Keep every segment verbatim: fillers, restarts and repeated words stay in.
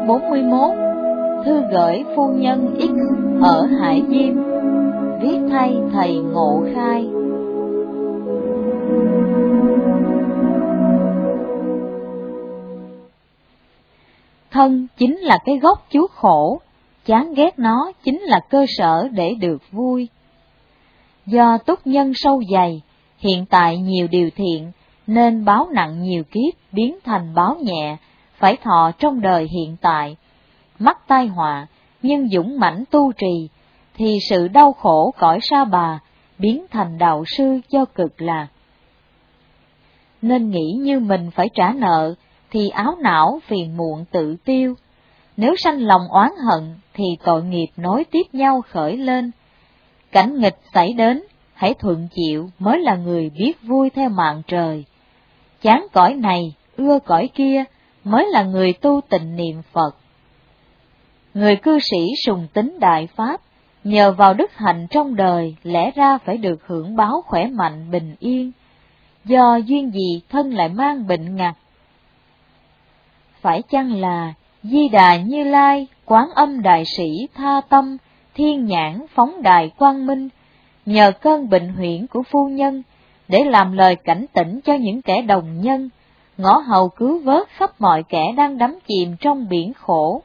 bốn mươi mốt. Thư gửi phu nhân X ở Hải Diêm, viết thay thầy Ngộ Khai. Thân chính là cái gốc chuốc khổ, chán ghét nó chính là cơ sở để được vui. Do túc nhân sâu dày, hiện tại nhiều điều thiện, nên báo nặng nhiều kiếp biến thành báo nhẹ, phải thọ trong đời hiện tại. Mắc tai họa, nhưng dũng mãnh tu trì, thì sự đau khổ cõi sa bà, biến thành đạo sư cho cực lạc. Nên nghĩ như mình phải trả nợ, thì áo não phiền muộn tự tiêu. Nếu sanh lòng oán hận, thì tội nghiệp nối tiếp nhau khởi lên. Cảnh nghịch xảy đến, hãy thuận chịu mới là người biết vui theo mạng trời. Chán cõi này, ưa cõi kia, mới là người tu tịnh niệm Phật. Người cư sĩ sùng tín đại pháp, nhờ vào đức hạnh trong đời, lẽ ra phải được hưởng báo khỏe mạnh bình yên. Do duyên gì thân lại mang bệnh ngặt? Phải chăng là Di Đà Như Lai, Quán Âm Đại Sĩ tha tâm, thiên nhãn phóng đài quang minh, nhờ cơn bệnh huyễn của phu nhân, để làm lời cảnh tỉnh cho những kẻ đồng nhân, ngõ hầu cứu vớt khắp mọi kẻ đang đắm chìm trong biển khổ.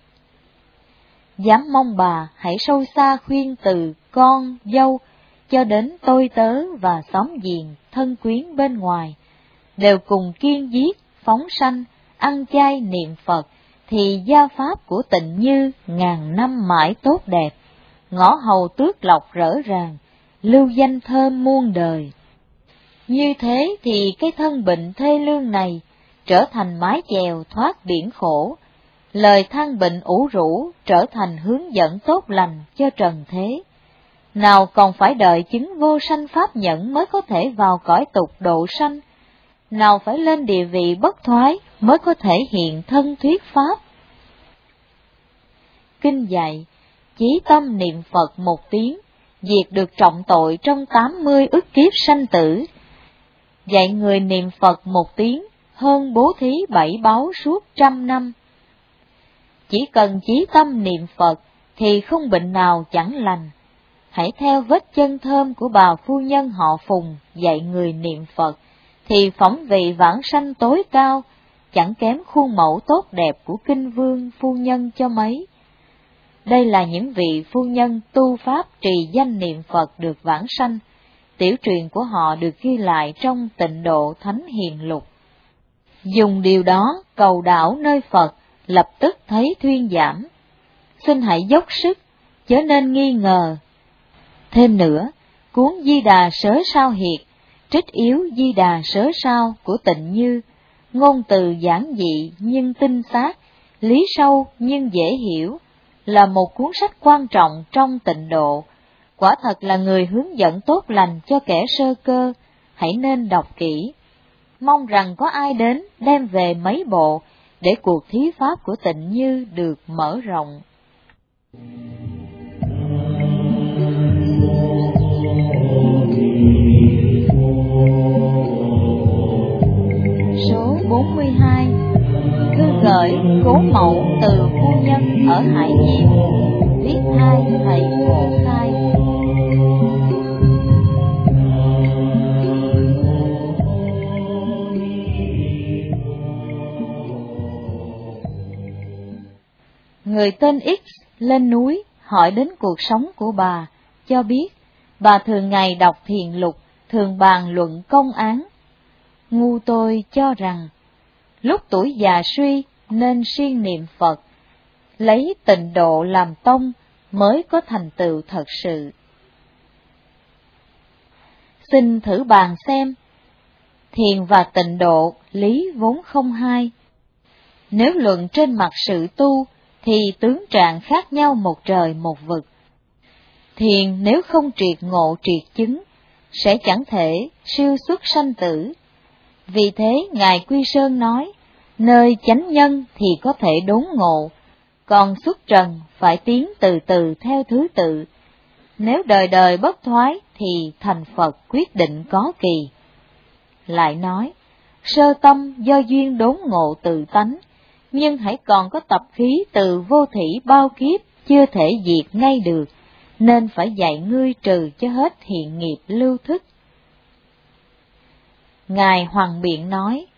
Dám mong bà hãy sâu xa khuyên từ con, dâu, cho đến tôi tớ và xóm giềng, thân quyến bên ngoài, đều cùng kiên giết, phóng sanh, ăn chay niệm Phật, thì gia pháp của Tịnh Như ngàn năm mãi tốt đẹp, ngõ hầu tước lộc rỡ ràng, lưu danh thơm muôn đời. Như thế thì cái thân bệnh thê lương này trở thành mái chèo thoát biển khổ, lời than bệnh ủ rũ trở thành hướng dẫn tốt lành cho trần thế. Nào còn phải đợi chứng vô sanh pháp nhẫn mới có thể vào cõi tục độ sanh, nào phải lên địa vị bất thoái mới có thể hiện thân thuyết pháp. Kinh dạy, chí tâm niệm Phật một tiếng, diệt được trọng tội trong tám mươi ức kiếp sanh tử. Dạy người niệm Phật một tiếng, hơn bố thí bảy báu suốt trăm năm. Chỉ cần chí tâm niệm Phật, thì không bệnh nào chẳng lành. Hãy theo vết chân thơm của bà phu nhân họ Phùng dạy người niệm Phật, thì phỏng vị vãng sanh tối cao, chẳng kém khuôn mẫu tốt đẹp của kinh vương phu nhân cho mấy. Đây là những vị phu nhân tu pháp trì danh niệm Phật được vãng sanh, tiểu truyền của họ được ghi lại trong Tịnh Độ Thánh Hiền Lục. Dùng điều đó cầu đảo nơi Phật, lập tức thấy thuyên giảm. Xin hãy dốc sức, chớ nên nghi ngờ. Thêm nữa, cuốn Di Đà Sớ Sao Hiệt, trích yếu Di Đà Sớ Sao của Tịnh Như, ngôn từ giản dị nhưng tinh xác, lý sâu nhưng dễ hiểu, là một cuốn sách quan trọng trong tịnh độ. Quả thật là người hướng dẫn tốt lành cho kẻ sơ cơ, hãy nên đọc kỹ. Mong rằng có ai đến đem về mấy bộ, để cuộc thí pháp của Tịnh Như được mở rộng. Số bốn mươi hai. Thư gửi cố mẫu từ phu nhân ở Hải Diêm, viết thay thầy Ngộ Khai. Người tên X lên núi hỏi đến cuộc sống của bà, cho biết bà thường ngày đọc thiền lục, thường bàn luận công án. Ngu tôi cho rằng lúc tuổi già suy nên siêng niệm Phật, lấy tịnh độ làm tông mới có thành tựu thật sự. Xin thử bàn xem, thiền và tịnh độ lý vốn không hai. Nếu luận trên mặt sự tu, thì tướng trạng khác nhau một trời một vực. Thiền nếu không triệt ngộ triệt chứng, sẽ chẳng thể siêu xuất sanh tử. Vì thế Ngài Quy Sơn nói, nơi chánh nhân thì có thể đốn ngộ, còn xuất trần phải tiến từ từ theo thứ tự. Nếu đời đời bất thoái thì thành Phật quyết định có kỳ. Lại nói, sơ tâm do duyên đốn ngộ tự tánh, nhưng hãy còn có tập khí từ vô thỉ bao kiếp chưa thể diệt ngay được, nên phải dạy ngươi trừ cho hết hiện nghiệp lưu thức. Ngài Hoàng Biện nói,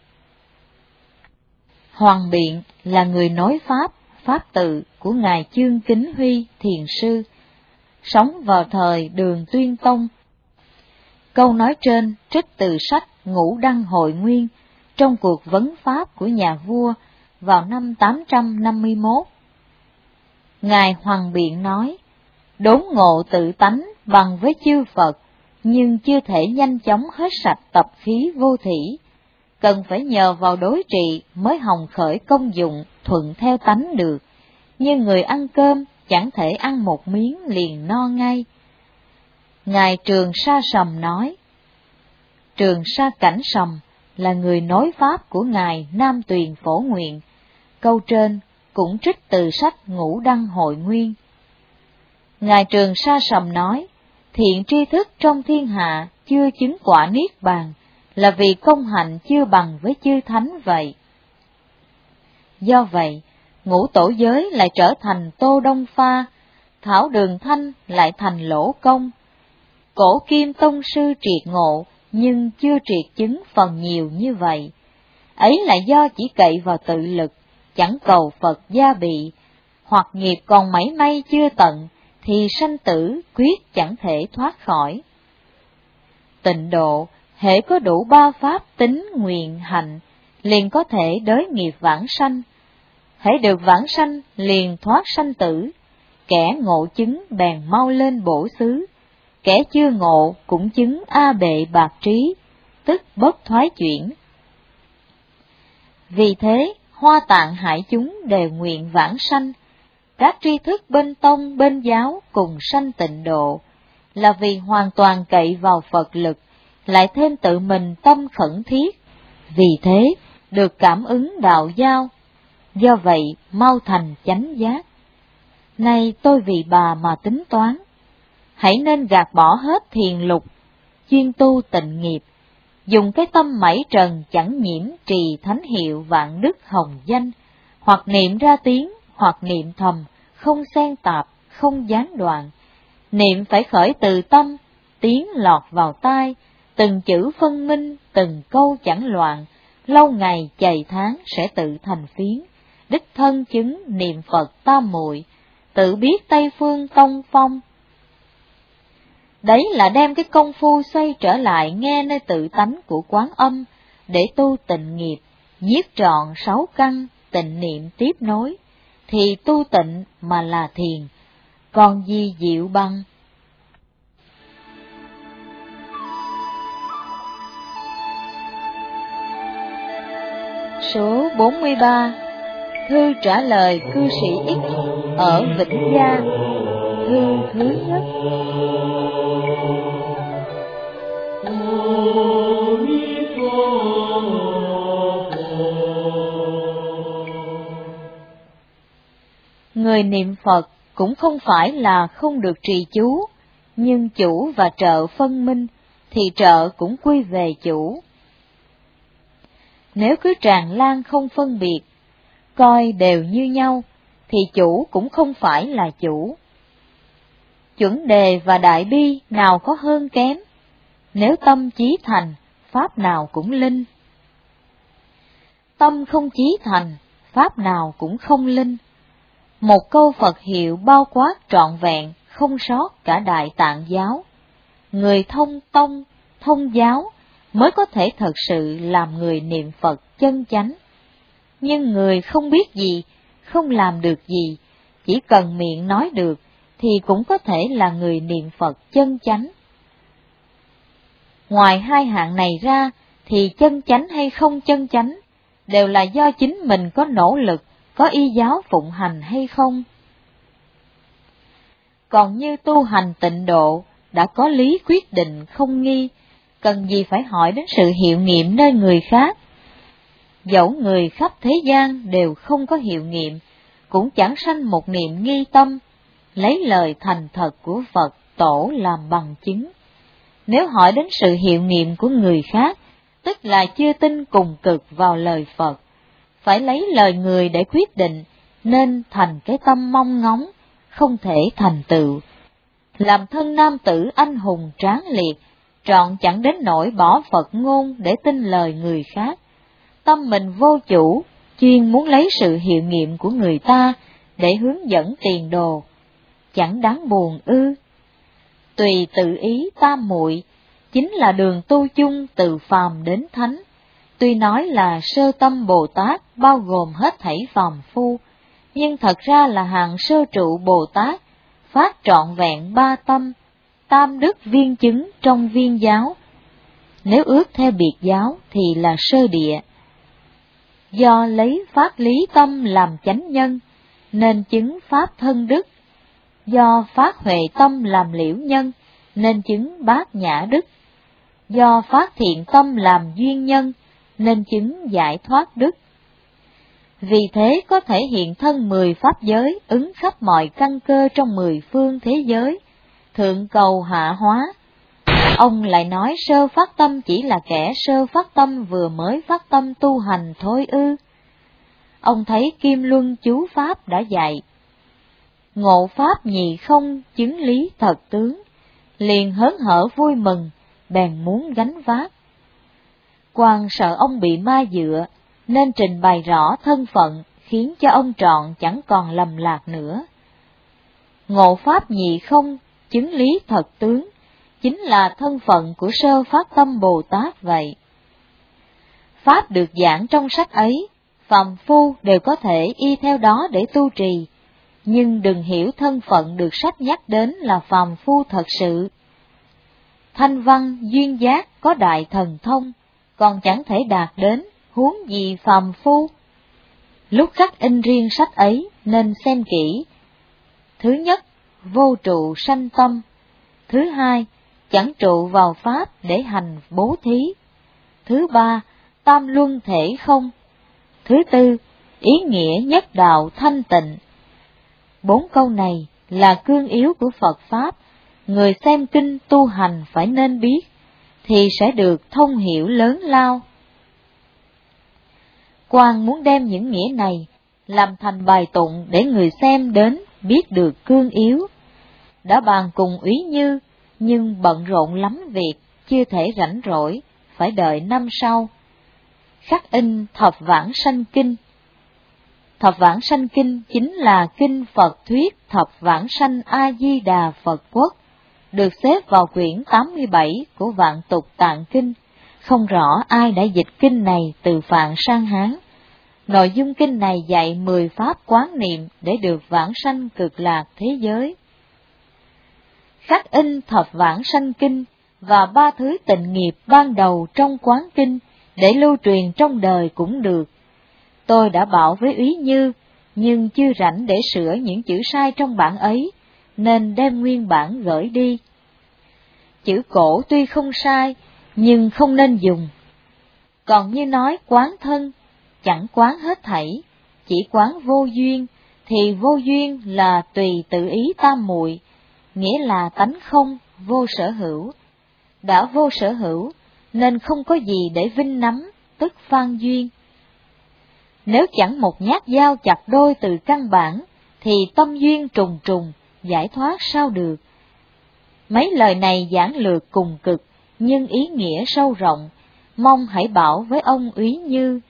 Hoàng Biện là người nói Pháp, Pháp tự của Ngài Chương Kính Huy Thiền Sư, sống vào thời Đường Tuyên Tông. Câu nói trên trích từ sách Ngũ Đăng Hội Nguyên trong cuộc vấn Pháp của nhà vua vào năm tám trăm năm mươi mốt. Ngài Hoàng Biện nói, đốn ngộ tự tánh bằng với chư Phật, nhưng chưa thể nhanh chóng hết sạch tập khí vô thỉ, cần phải nhờ vào đối trị mới hồng khởi công dụng thuận theo tánh được, như người ăn cơm chẳng thể ăn một miếng liền no ngay. Ngài Trường Sa Sầm nói, Trường Sa Cảnh Sầm là người nói Pháp của Ngài Nam Tuyền Phổ Nguyện, câu trên cũng trích từ sách Ngũ Đăng Hội Nguyên. Ngài Trường Sa Sầm nói, thiện tri thức trong thiên hạ chưa chứng quả niết bàn, là vì công hạnh chưa bằng với chư thánh vậy. Do vậy, ngũ tổ giới lại trở thành Tô Đông Pha, Thảo Đường Thanh lại thành Lỗ Công. Cổ Kim Tông Sư triệt ngộ, nhưng chưa triệt chứng phần nhiều như vậy. Ấy là do chỉ cậy vào tự lực, chẳng cầu Phật gia bị, hoặc nghiệp còn mảy may chưa tận, thì sanh tử quyết chẳng thể thoát khỏi. Tịnh độ, hễ có đủ ba pháp tính nguyện hạnh, liền có thể đới nghiệp vãng sanh. Hễ được vãng sanh, liền thoát sanh tử. Kẻ ngộ chứng bèn mau lên bổ xứ, kẻ chưa ngộ cũng chứng a bệ bạc trí, tức bất thoái chuyển. Vì thế, Hoa Tạng hải chúng đều nguyện vãng sanh, các tri thức bên tông bên giáo cùng sanh tịnh độ, là vì hoàn toàn cậy vào Phật lực, lại thêm tự mình tâm khẩn thiết, vì thế được cảm ứng đạo giao, do vậy mau thành chánh giác. Nay tôi vì bà mà tính toán, hãy nên gạt bỏ hết thiền lục, chuyên tu tịnh nghiệp, dùng cái tâm mảy trần chẳng nhiễm trì thánh hiệu vạn đức hồng danh, hoặc niệm ra tiếng, hoặc niệm thầm, không xen tạp, không gián đoạn. Niệm phải khởi từ tâm, tiếng lọt vào tai, từng chữ phân minh, từng câu chẳng loạn, lâu ngày chày tháng sẽ tự thành phiến, đích thân chứng niệm Phật tam muội, tự biết Tây Phương Tông Phong. Đấy là đem cái công phu xoay trở lại nghe nơi tự tánh của Quán Âm, để tu tịnh nghiệp, nhiếp trọn sáu căn, tịnh niệm tiếp nối, thì tu tịnh mà là thiền, còn gì diệu bằng. Số bốn mươi ba. Thư trả lời cư sĩ X ở Vĩnh Gia. Thư thứ nhất. Người niệm Phật cũng không phải là không được trì chú, nhưng chủ và trợ phân minh, thì trợ cũng quy về chủ. Nếu cứ tràn lan không phân biệt, coi đều như nhau, thì chủ cũng không phải là chủ. Chuẩn đề và đại bi nào có hơn kém, nếu tâm chí thành, pháp nào cũng linh. Tâm không chí thành, pháp nào cũng không linh. Một câu Phật hiệu bao quát trọn vẹn, không sót cả Đại Tạng giáo. Người thông tông, thông giáo mới có thể thật sự làm người niệm Phật chân chánh. Nhưng người không biết gì, không làm được gì, chỉ cần miệng nói được, thì cũng có thể là người niệm Phật chân chánh. Ngoài hai hạng này ra, thì chân chánh hay không chân chánh, đều là do chính mình có nỗ lực, có y giáo phụng hành hay không. Còn như tu hành tịnh độ, đã có lý quyết định không nghi, cần gì phải hỏi đến sự hiệu nghiệm nơi người khác. Dẫu người khắp thế gian đều không có hiệu nghiệm, cũng chẳng sanh một niệm nghi tâm, lấy lời thành thật của Phật Tổ làm bằng chứng. Nếu hỏi đến sự hiệu nghiệm của người khác, tức là chưa tin cùng cực vào lời Phật, phải lấy lời người để quyết định, nên thành cái tâm mong ngóng, không thể thành tựu. Làm thân nam tử anh hùng tráng liệt, trọn chẳng đến nỗi bỏ Phật ngôn để tin lời người khác. Tâm mình vô chủ, chuyên muốn lấy sự hiệu nghiệm của người ta để hướng dẫn tiền đồ, chẳng đáng buồn ư. Tùy tự ý tam muội chính là đường tu chung từ phàm đến thánh. Tuy nói là sơ tâm Bồ Tát bao gồm hết thảy phàm phu, nhưng thật ra là hạng sơ trụ Bồ Tát, phát trọn vẹn ba tâm, tam đức viên chứng trong viên giáo. Nếu ước theo biệt giáo thì là sơ địa. Do lấy phát lý tâm làm chánh nhân, nên chứng pháp thân đức. Do phát huệ tâm làm liễu nhân, nên chứng bát nhã đức. Do phát thiện tâm làm duyên nhân, nên chứng giải thoát đức. Vì thế có thể hiện thân mười pháp giới, ứng khắp mọi căn cơ trong mười phương thế giới, thượng cầu hạ hóa. Ông lại nói sơ phát tâm chỉ là kẻ sơ phát tâm vừa mới phát tâm tu hành thôi ư? Ông thấy Kim Luân chú Pháp đã dạy, ngộ Pháp nhì không chứng lý thật tướng, liền hớn hở vui mừng, bèn muốn gánh vác. Quan sợ ông bị ma dựa, nên trình bày rõ thân phận, khiến cho ông trọn chẳng còn lầm lạc nữa. Ngộ Pháp nhì không chứng lý thật tướng, chính là thân phận của sơ phát tâm Bồ Tát vậy. Pháp được giảng trong sách ấy, phàm phu đều có thể y theo đó để tu trì, nhưng đừng hiểu thân phận được sách nhắc đến là phàm phu thật sự. Thanh văn duyên giác có đại thần thông, còn chẳng thể đạt đến, huống gì phàm phu. Lúc khắc in riêng sách ấy nên xem kỹ. Thứ nhất, vô trụ sanh tâm. Thứ hai, chẳng trụ vào pháp để hành bố thí. Thứ ba, tam luân thể không. Thứ tư, ý nghĩa nhất đạo thanh tịnh. Bốn câu này là cương yếu của Phật Pháp, người xem kinh tu hành phải nên biết, thì sẽ được thông hiểu lớn lao. Quan muốn đem những nghĩa này làm thành bài tụng để người xem đến biết được cương yếu. Đã bàn cùng Úy Như, nhưng bận rộn lắm việc, chưa thể rảnh rỗi, phải đợi năm sau. Khắc in Thập Vãng Sanh Kinh. Thập Vãng Sanh Kinh chính là kinh Phật thuyết Thập Vãng Sanh A Di Đà Phật Quốc, được xếp vào quyển tám mươi bảy của Vạn Tục Tạng Kinh. Không rõ ai đã dịch kinh này từ Phạn sang Hán. Nội dung kinh này dạy mười pháp quán niệm để được vãng sanh cực lạc thế giới. Khắc in Thập Vãng Sanh Kinh và ba thứ tịnh nghiệp ban đầu trong quán kinh để lưu truyền trong đời cũng được. Tôi đã bảo với Úy Như, nhưng chưa rảnh để sửa những chữ sai trong bản ấy, nên đem nguyên bản gửi đi. Chữ cổ tuy không sai, nhưng không nên dùng. Còn như nói quán thân, chẳng quán hết thảy, chỉ quán vô duyên, thì vô duyên là tùy tự ý tam muội, nghĩa là tánh không, vô sở hữu. Đã vô sở hữu, nên không có gì để vinh nắm, tức phan duyên. Nếu chẳng một nhát dao chặt đôi từ căn bản, thì tâm duyên trùng trùng, giải thoát sao được. Mấy lời này giản lược cùng cực, nhưng ý nghĩa sâu rộng, mong hãy bảo với ông Úy Như.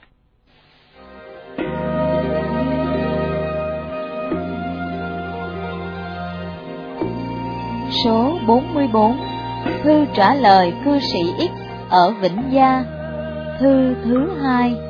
Số bốn mươi bốn. Thư trả lời cư sĩ X ở Vĩnh Gia. Thư thứ hai.